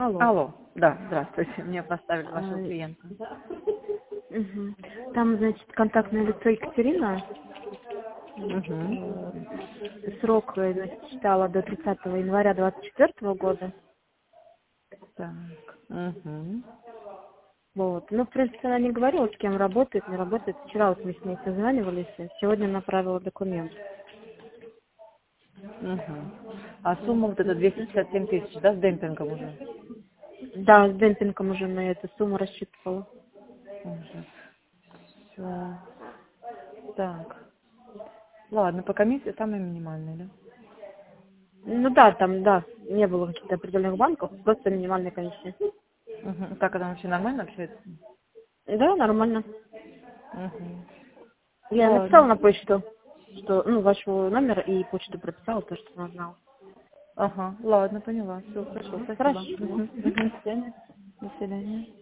Алло. Алло, да, здравствуйте, мне поставили вашего А, клиента. Мгм. Там, значит, контактное лицо Екатерина. Угу. Срок, значит, считала до 30 января 24 года. Так. Угу. Вот. Ну, в принципе, она не говорила, с кем работает, не работает. Вчера вот мы с ней созванивались, сегодня направила документ. Угу. А сумма вот эта 267 тысяч, да, с демпингом уже? Да, с демпингом уже на эту сумму рассчитывала. Уже. Все. Так. Ладно, по комиссии самые минимальные, да? Ну да, там, да, не было каких-то определенных банков, просто минимальная комиссия. Угу. Так, она вообще нормально общается? Да, нормально. Угу. Я написала Ладно. на почту, что, ну, ваш номер и почту прописала, то, что она знала. Ага, ладно, поняла. Все, хорошо, спасибо. Хорошо. Угу. Угу. До свидания. До свидания.